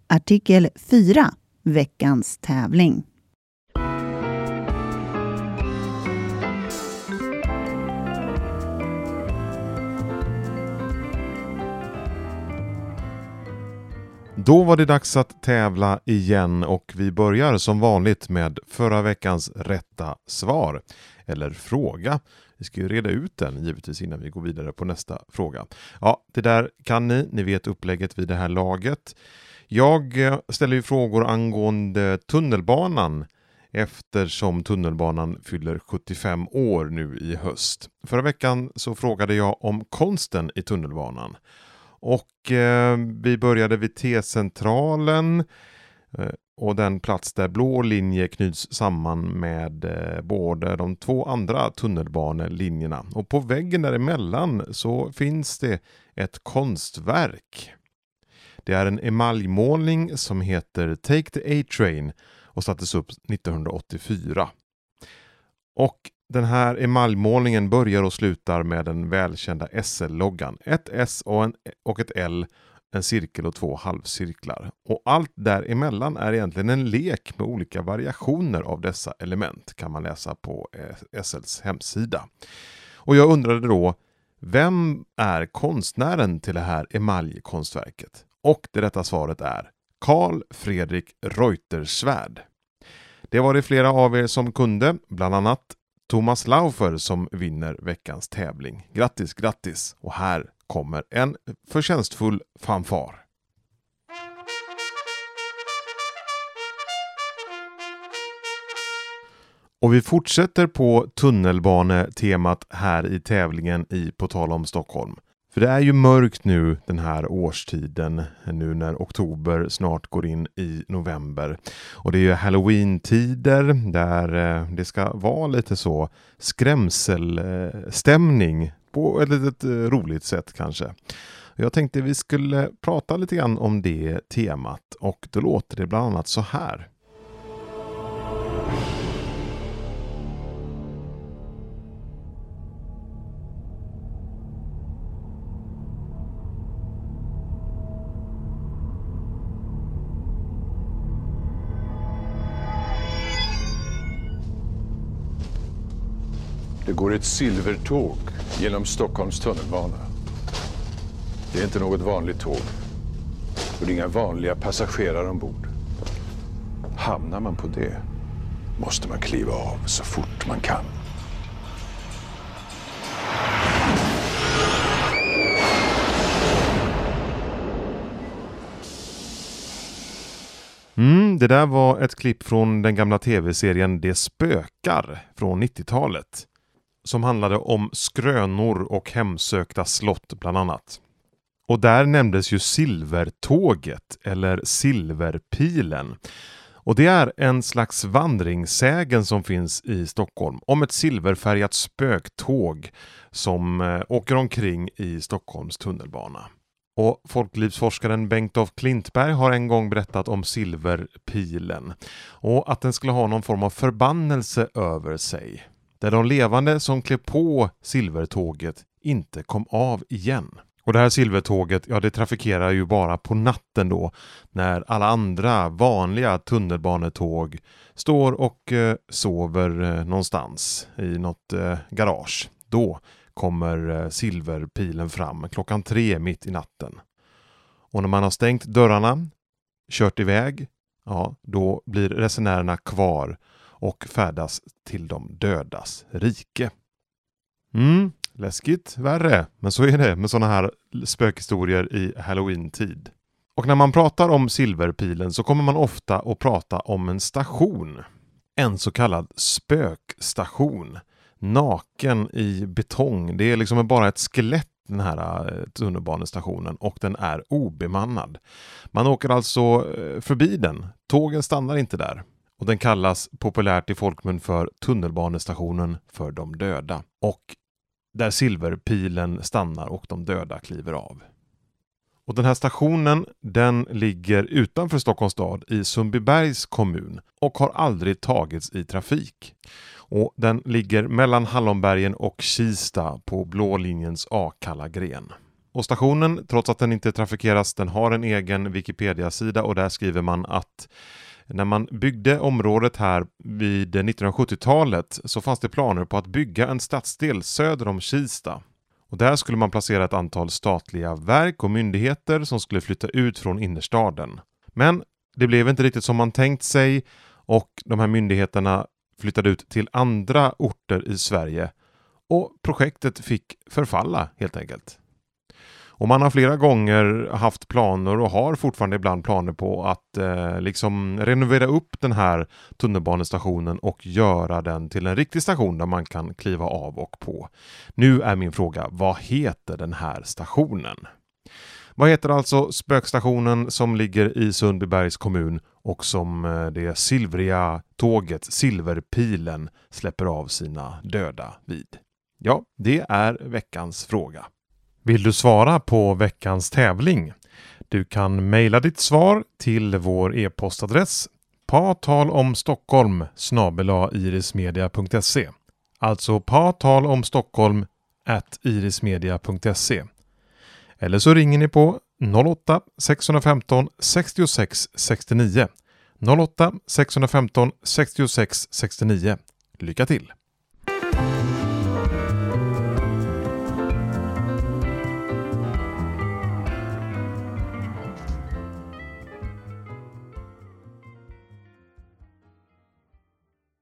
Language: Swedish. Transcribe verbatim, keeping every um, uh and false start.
Artikel fyra. Veckans tävling. Då var det dags att tävla igen och vi börjar som vanligt med förra veckans rätta svar eller fråga. Vi ska ju reda ut den givetvis innan vi går vidare på nästa fråga. Ja, det där kan ni. Ni vet upplägget vid det här laget. Jag ställer ju frågor angående tunnelbanan eftersom tunnelbanan fyller sjuttiofem år nu i höst. Förra veckan så frågade jag om konsten i tunnelbanan. Och eh, vi började vid T-centralen eh, och den plats där blå linje knyts samman med eh, både de två andra tunnelbanelinjerna. Och på väggen däremellan så finns det ett konstverk. Det är en emaljmålning som heter Take the A-Train och sattes upp nittonhundraåttiofyra. Och den här emaljmålningen börjar och slutar med den välkända S L-loggan. Ett S och, en, och ett L, en cirkel och två halvcirklar. Och allt däremellan är egentligen en lek med olika variationer av dessa element kan man läsa på S L:s hemsida. Och jag undrade då, vem är konstnären till det här emaljkonstverket? Och det rätta svaret är Carl Fredrik Reuterswärd. Det var det flera av er som kunde, bland annat Thomas Laufer som vinner veckans tävling. Grattis, grattis! Och här kommer en förtjänstfull fanfar. Och vi fortsätter på tunnelbanetemat här i tävlingen i På tal om Stockholm. För det är ju mörkt nu den här årstiden, nu när oktober snart går in i november. Och det är ju Halloween-tider där det ska vara lite så skrämselstämning på ett litet roligt sätt kanske. Jag tänkte vi skulle prata lite grann om det temat och då låter det bland annat så här. Det går ett silvertåg genom Stockholms tunnelbana. Det är inte något vanligt tåg. Och det är inga vanliga passagerare ombord. Hamnar man på det måste man kliva av så fort man kan. Mm, det där var ett klipp från den gamla tv-serien Det spökar från nittiotalet. Som handlade om skrönor och hemsökta slott bland annat. Och där nämndes ju silvertåget eller silverpilen. Och det är en slags vandringssägen som finns i Stockholm om ett silverfärgat spöktåg som eh, åker omkring i Stockholms tunnelbana. Och folklivsforskaren Bengt af Klintberg har en gång berättat om silverpilen och att den skulle ha någon form av förbannelse över sig. Där de levande som klev på silvertåget inte kom av igen. Och det här silvertåget, ja det trafikerar ju bara på natten då när alla andra vanliga tunnelbanetåg står och eh, sover eh, någonstans i något eh, garage. Då kommer eh, silverpilen fram klockan tre mitt i natten. Och när man har stängt dörrarna, kört iväg, ja då blir resenärerna kvar och färdas till de dödas rike. Mm, läskigt, värre. Men så är det med såna här spökhistorier i Halloween-tid. Och när man pratar om silverpilen så kommer man ofta att prata om en station. En så kallad spökstation. Naken i betong. Det är liksom bara ett skelett den här tunnelbanestationen och den är obemannad. Man åker alltså förbi den. Tågen stannar inte där. Och den kallas populärt i folkmun för tunnelbanestationen för de döda. Och där silverpilen stannar och de döda kliver av. Och den här stationen den ligger utanför Stockholms stad i Sundbybergs kommun och har aldrig tagits i trafik. Och den ligger mellan Hallonbergen och Kista på blå linjens Akalla gren. Och stationen, trots att den inte trafikeras, den har en egen Wikipedia-sida och där skriver man att när man byggde området här vid nittonhundrasjuttiotalet så fanns det planer på att bygga en stadsdel söder om Kista. Och där skulle man placera ett antal statliga verk och myndigheter som skulle flytta ut från innerstaden. Men det blev inte riktigt som man tänkt sig och de här myndigheterna flyttade ut till andra orter i Sverige och projektet fick förfalla helt enkelt. Och man har flera gånger haft planer och har fortfarande ibland planer på att eh, liksom renovera upp den här tunnelbanestationen och göra den till en riktig station där man kan kliva av och på. Nu är min fråga, vad heter den här stationen? Vad heter alltså spökstationen som ligger i Sundbybergs kommun och som det silvriga tåget, Silverpilen, släpper av sina döda vid? Ja, det är veckans fråga. Vill du svara på veckans tävling? Du kan mejla ditt svar till vår e-postadress patalomstockholm snabel-a irismedia punkt se. Alltså patalomstockholm at irismedia punkt se. Eller så ringer ni på noll åtta sex ett fem sextiosex sextionio. noll åtta sex ett fem sextiosex sextionio. Lycka till!